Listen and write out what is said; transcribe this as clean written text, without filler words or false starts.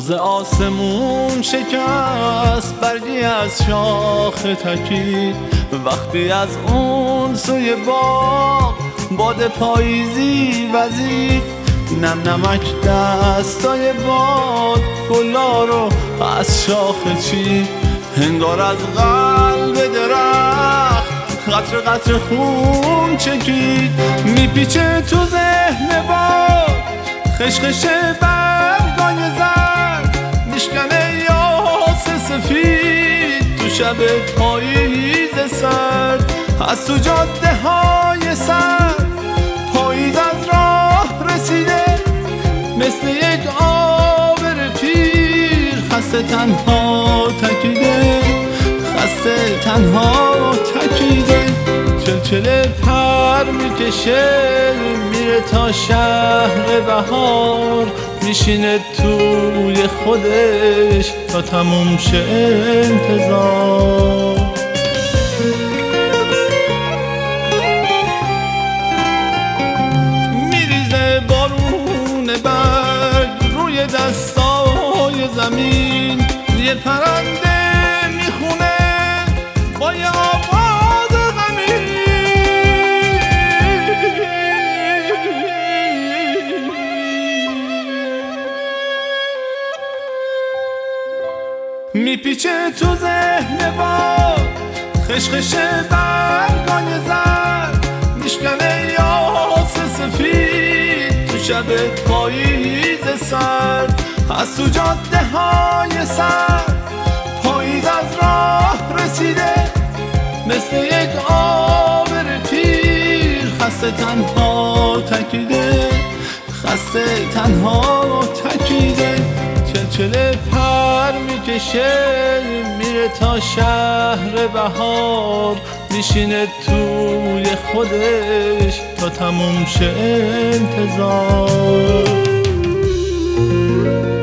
بغض آسمون شکست، برگی از شاخ تکید. وقتی از اون سوی باغ باد پاییزی وزید، نم نمک دستای باد گلا رو از شاخه چید. هنگار از قلب درخت قطره قطره خون چکید. میپیچه تو ذهن باد خشخش برگای زرد، میشکنه یاس سفید تو شب پاییز سرد. از تو جاده های سرد پاییز از راه رسیده، مثل یک آبر پیر خسته تنها تکیده، خسته تنها تکیده. چلچله پر میکشه میره تا شهر بهار، میشینه توی خودش تا تموم شه انتظار. میریزه بارون برگ روی دستای زمین، یه پرنده میخونه با یه آواز غمین. میپیچه تو ذهن باد خشخش برگای زرد، میشکنه یاس سفید تو شب پاییز سرد. از تو جاده های سرد پاییز از راه رسیده، مثل یک آبر پیر خسته تنها تکیده، خسته تنها تکیده. چلچله پر میکشه میره تا شهر بهار، میشینه توی خودش تا تموم شه انتظار.